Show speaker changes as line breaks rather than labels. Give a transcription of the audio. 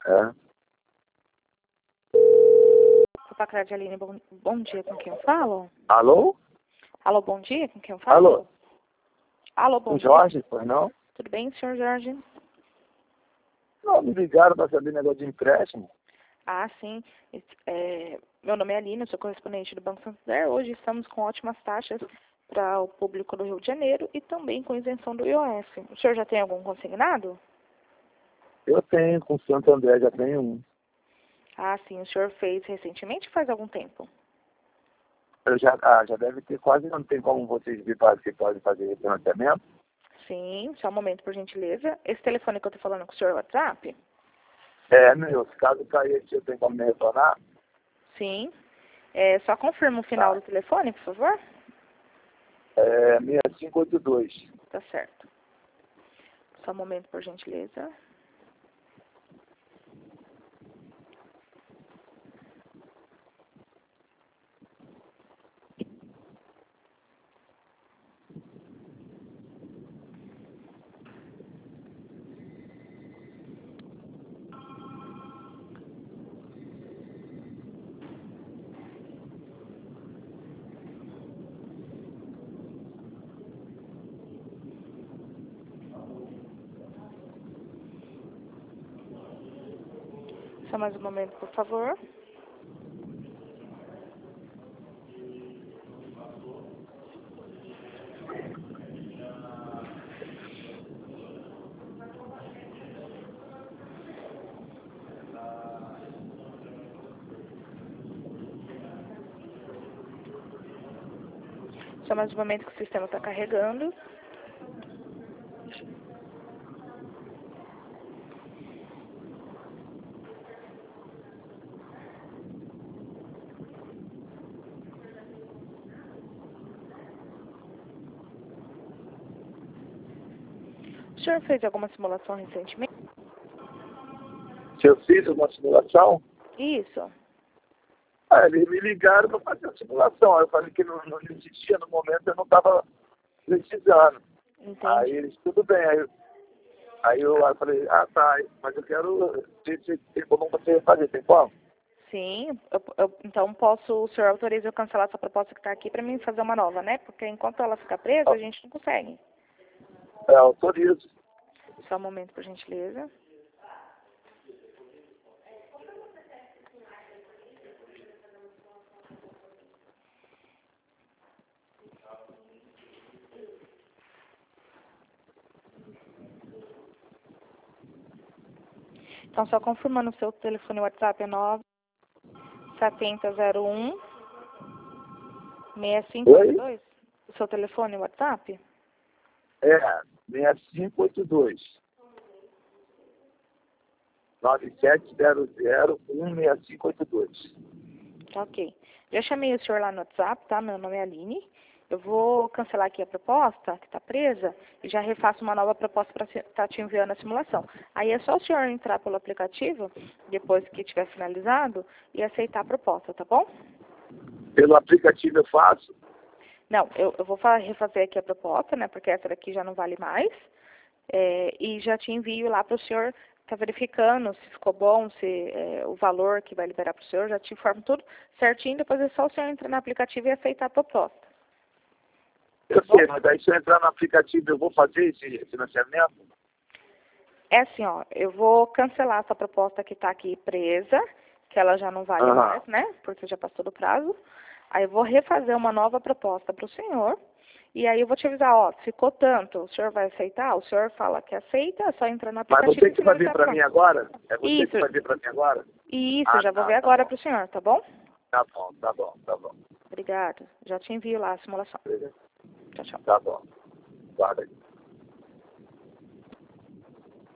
É.
Papacrade Aline, bom dia, com quem eu falo?
Alô?
Alô, bom dia, com quem eu falo?
Alô?
Alô, bom
O
dia.
Jorge, pois não?
Tudo bem, senhor Jorge?
Não, me ligaram para saber negócio de empréstimo.
Ah, sim. Meu nome é Aline, eu sou correspondente do Banco Santander. Hoje estamos com ótimas taxas para o público do Rio de Janeiro e também com isenção do IOF. O senhor já tem algum consignado?
Eu tenho, com o Santander já tenho um.
Ah, sim. O senhor fez recentemente ou faz algum tempo?
Eu já deve ter quase, não tem como vocês virem para que pode fazer financiamento.
Sim, só um momento, por gentileza. Esse telefone que eu estou falando com o senhor é WhatsApp?
É, meu, se caso cair aqui, eu tenho como me retornar.
Sim. Só confirma o final
Tá.
do telefone, por favor.
É 6582.
Tá certo. Só um momento, por gentileza. Só mais um momento, por favor. Só mais um momento que o sistema está carregando. O senhor fez alguma simulação recentemente?
Se eu fiz uma simulação,
Isso.
eles me ligaram para fazer a simulação. Aí eu falei que não existia no momento, eu não estava precisando.
Entendi.
Aí eles, tudo bem. Aí eu falei, tá, mas eu quero ver se tem como você fazer, tem como?
Sim. Então, o senhor autoriza eu cancelar essa proposta que está aqui para mim fazer uma nova, né? Porque enquanto ela ficar presa, a gente não consegue.
Autorizo.
Só um momento, por gentileza. Então, só confirmando o seu telefone WhatsApp é 97001 6582. O seu telefone WhatsApp?
6582. 9700-16582.
Tá, ok. Já chamei o senhor lá no WhatsApp, tá? Meu nome é Aline. Eu vou cancelar aqui a proposta, que está presa, e já refaço uma nova proposta para estar te enviando a simulação. Aí é só o senhor entrar pelo aplicativo, depois que tiver finalizado, e aceitar a proposta, tá bom?
Pelo aplicativo eu faço?
Não, eu vou refazer aqui a proposta, né? Porque essa daqui já não vale mais. E já te envio lá para o senhor estar verificando se ficou bom, se o valor que vai liberar para o senhor, já te informo tudo certinho, depois é só o senhor entrar no aplicativo e aceitar a proposta.
Eu sei, mas daí se eu entrar no aplicativo eu vou fazer esse financiamento?
É assim, ó, eu vou cancelar essa proposta que está aqui presa, que ela já não vale mais, né? Porque já passou do prazo. Aí eu vou refazer uma nova proposta para o senhor. E aí eu vou te avisar, ó, ficou tanto, o senhor vai aceitar? O senhor fala que aceita, é só entrar no aplicativo.
Mas você que vai vir para mim agora? É você
Isso.
que vai vir para mim agora?
Isso, já vou ver agora para o senhor, tá bom?
Tá bom.
Obrigada. Já te envio lá a simulação. Tchau, tchau.
Tá bom. Guarda aí.